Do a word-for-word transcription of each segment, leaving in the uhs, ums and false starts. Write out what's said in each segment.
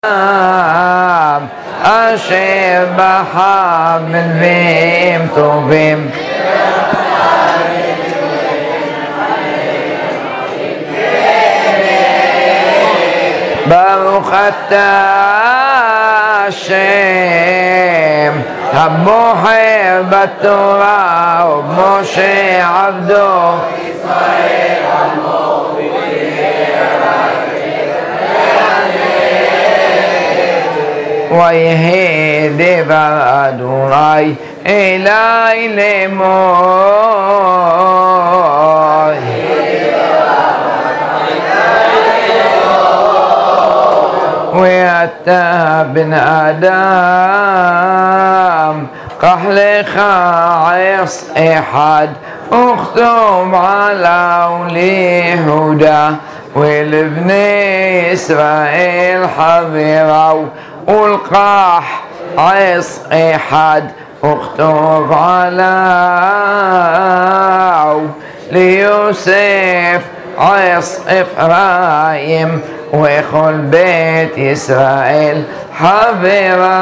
אשר בחבל והם טובים ברוך אתה השם הבוחר בתורה ומשה עבדו ישראל עמו ויהי דבר אדוני אלי לאמור ואתה בן אדם קח לך עץ אחד וכתוב עליו ליהודה ולבני ישראל חברו ולקח עץ אחד וכתוב עליו ליוסף עץ אפרים וכל בית ישראל חברו.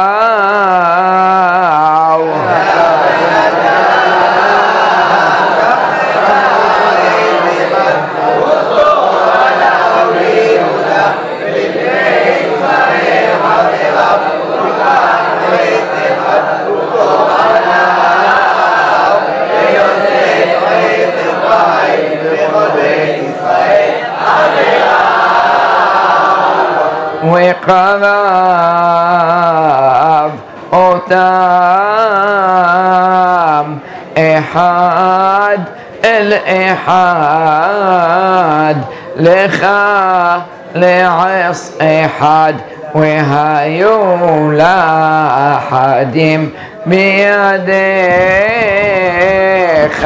וקרב אותם אחד אל אחד לך לעץ אחד והיו לאחדים בידיך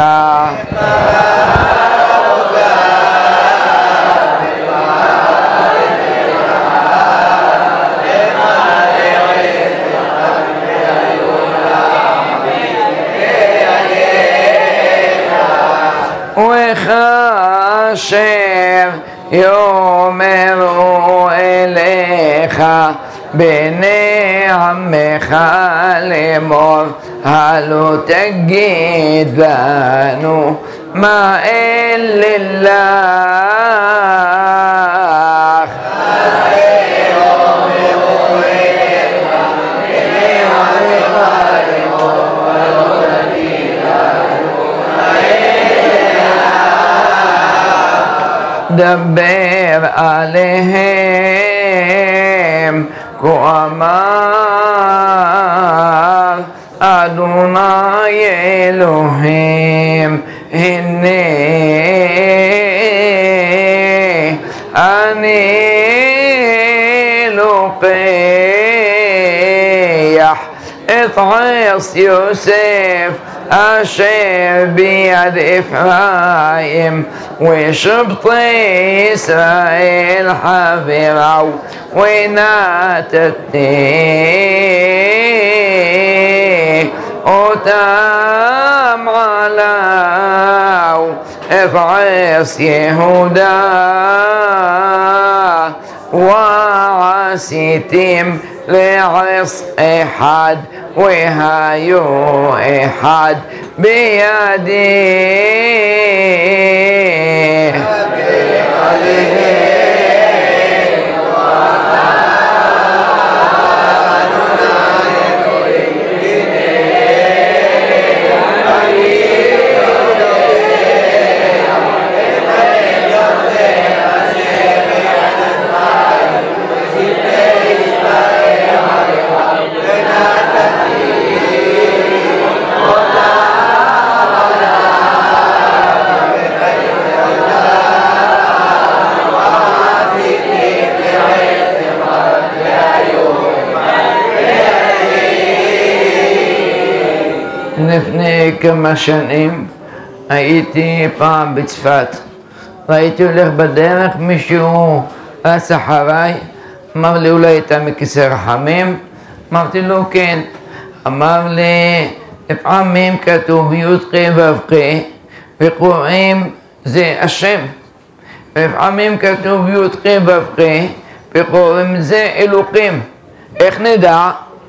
אשר יאמרו אליך בני עמך לאמור הלא תגיד לנו מה אלה לך דבר עליהם כה אמר אדוני אלוהים הנה אני לוקח את עץ יוסף אשר ביד אפרים ושבטי ישראל חברו ונתתי אותם עליו את עץ יהודה ועשיתם לעץ אחד והיו אחד בידי לפני כמה שנים הייתי פעם בצפת, והייתי הולך בדרך, מישהו רץ אחריי, אמר לי אולי אתה מכיסא רחמים? אמרתי לו כן. אמר לי לפעמים כתוב י"ק ו"ק וקוראים זה השם, ולפעמים כתוב י"ק ו"ק וקוראים לזה אלוקים. איך נדע?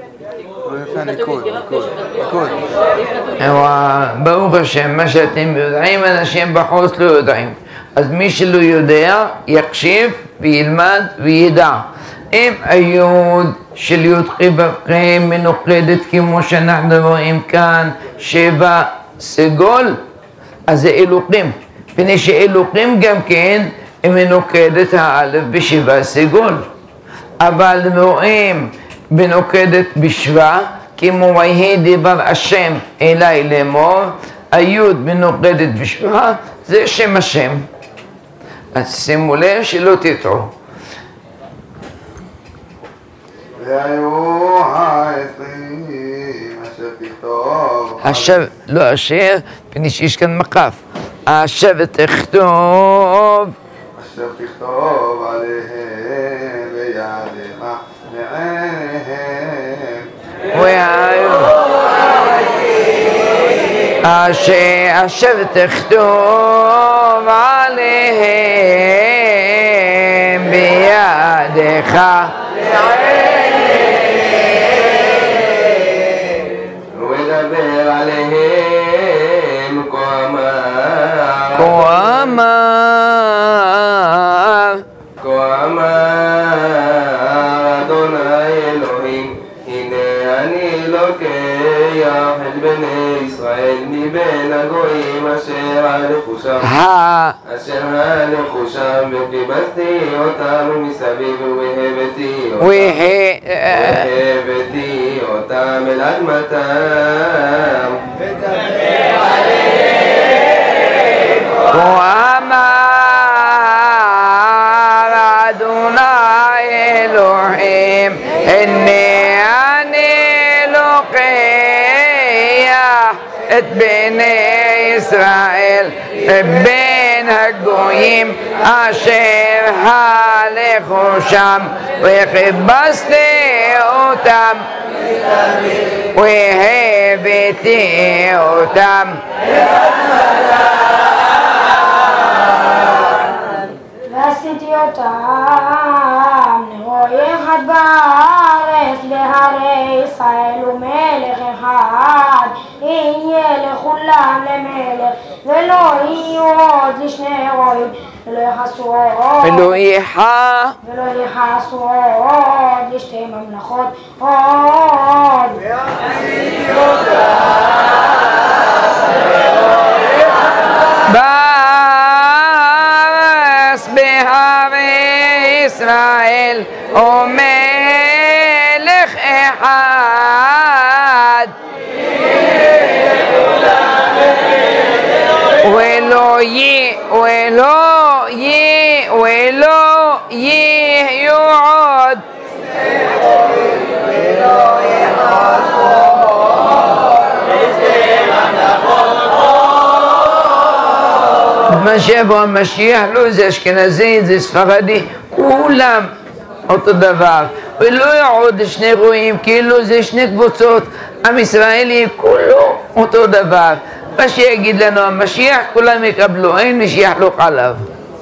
ברוך השם, מה שאתם יודעים, אנשים בחוץ לא יודעים. אז מי שלא יודע, יקשיב וילמד וידע. אם היוד של יוד חבקי מנוקדת כמו שאנחנו רואים כאן, שבע סגול, אז זה אלוקים. פני שאלוקים גם כן מנוקדת האלף בשבע סגול. אבל רואים מנוקדת בשבע, כמו ויהי דבר השם אליי לאמור, היוד מנוקדת בשבע, זה שם השם. אז שימו לב שלא תטעו. והיו העשרים אשר תכתוב. השבט, לא אשר, פני שיש כאן מקף. השבט תכתוב. אשר תכתוב עליהם בידיך לעיניהם. והיו אשר השבט תכתוב עליהם בידיך ודבר עליהם כה אמר כה אמר כה אמר אדוני אלוהים, הנה אני לוקח את בני ישראל מבין הגויים אשר הלכו שם אשר הלכו שם וקיבצתי אותם מסביב והבאתי אותם והבאתי אותם אל אדמתם ודבר עליהם כה אמר אדוני אלוהים, הנה אני לוקח את בני ישראל בין הגויים אשר הלכו שם וכיבסתי אותם והבאתי אותם ועשיתי אותם לרועי אחד בארץ בהרי ישראל ומלך אחד יהיה לכולם למלך ולא יהיו עוד לשני רועים ולא יכעסו עוד ולא יחה ולא יכעסו עוד לשתי ממלכות עוד ועשיתי אותם בארץ בהרי ישראל ומלך אחד ולא יהיה ולא יהיה ולא יהיו עוד מה שיבוא המשיח, לא זה אשכנזי, זה ספרדי, כולם אותו דבר. ולא יעוד שני רועים, כאילו זה שני קבוצות. עם ישראלי כולו אותו דבר. מה שיגיד לנו המשיח, כולם יקבלו, אין מי שיחלוק עליו.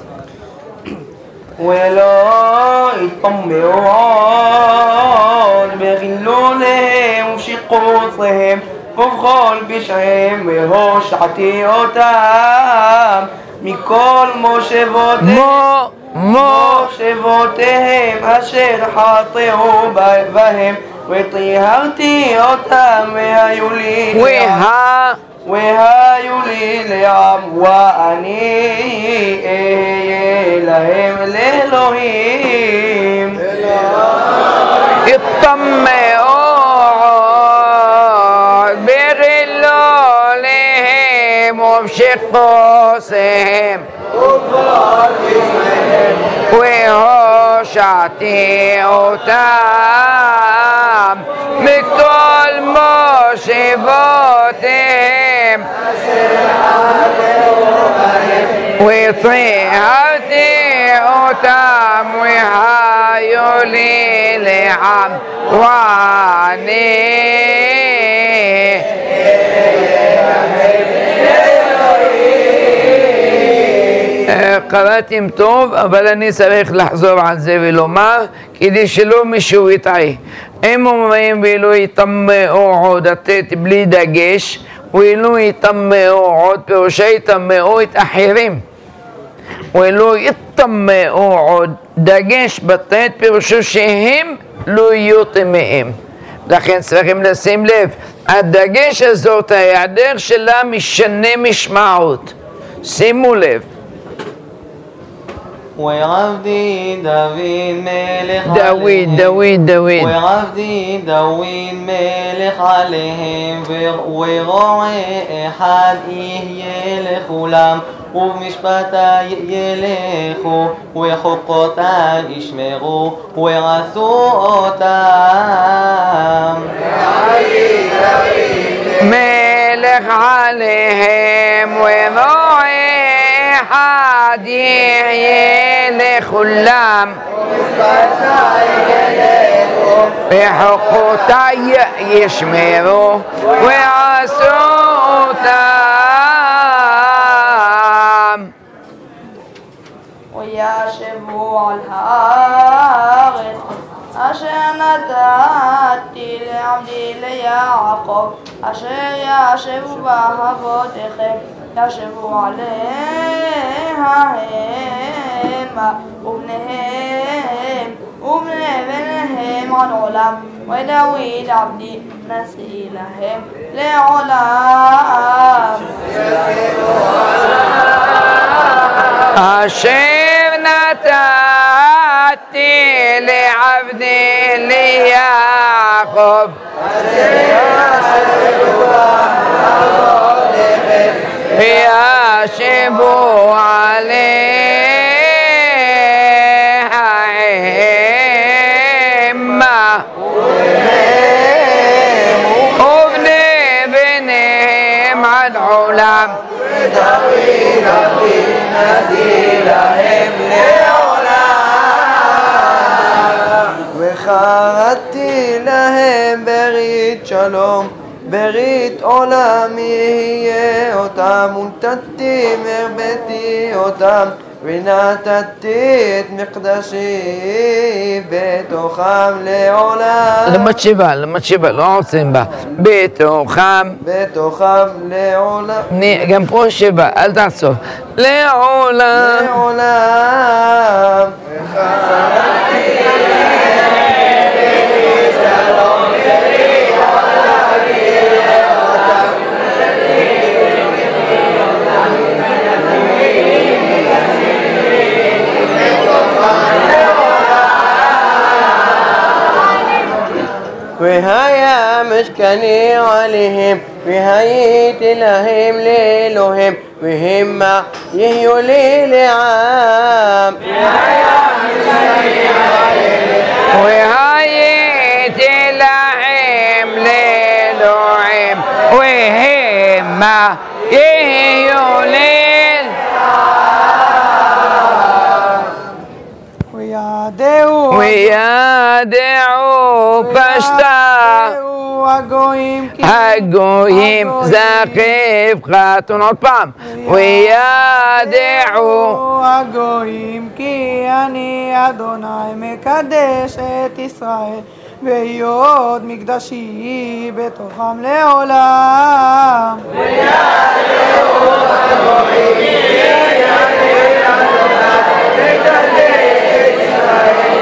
ולא יתפמרו עוד בחילוליהם ובשיקוציהם ובכל פשעיהם והושעתי אותם מכל מושבותיהם מו, מו, מושבותיהם אשר חטאו בהם וטהרתי אותם והיו לי וה, והיו לי לעם ואני אהיה להם לאלוהים יטמאו בחילוליהם ובשיקוציהם והושעתי אותם מכל מושבותיהם וטהרתי אותם והיו לי לעם ואני קראתם טוב, אבל אני צריך לחזור על זה ולומר, כדי שלא מישהו יטעה. הם אומרים ואילו יטמאו עוד, לתת בלי דגש, ואילו יטמאו עוד, פירושה יטמאו את אחרים. ואילו יטמאו עוד, דגש בתת, פירושו שהם לא יהיו טמאים. לכן צריכים לשים לב, הדגש הזאת, ההיעדר שלה משנה משמעות. שימו לב. ועבדי דוד מלך דוד, דוד, דוד. ועבדי דוד מלך עליהם, ורועה אחד יהיה לכולם, ובמשפטי ילכו, וחוקותי ישמרו, ועשו אותם. מלך עליהם, ורועה אחד יהיה לכולם, וחוקותי ישמרו, ועשו אותם. וישבו על הארץ אשר נתתי לעבדי ליעקב, אשר ישבו בה אבותיכם, ישבו עליה המה ובניהם ובני בניהם עד עולם, ודוד עבדי נשיא להם לעולם. אשר נתתי לעבדי ליעקב, וישבו עליה המה ובני בניהם עד עולם. ודוד עבדי נשיא להם לעולם. וחרתי להם ברית שלום, ברית עולם יהיה אותם, ונתתי מרבתי אותם, ונתתי את מקדשי בתוכם לעולם. למקשיבה, למקשיבה, לא עושים בה. בתוכם, בתוכם לעולם. גם פה שבע, אל תעצור. לעולם. לעולם. והיה משכני עליהם, והייתי להם לאלוהם, והמה יהיו לי לעם. והיה משכני עליהם, והייתי להם לאלוהים, והמה יהיו לי. וידעו וידעו פשטה הגויים, הגויים, זכיב חתון עוד פעם, וידעו הגויים כי אני אדוני מקדש את ישראל, והיות מקדשי בתוכם לעולם. וידעו הגויים כי אני אדוני מקדש את ישראל,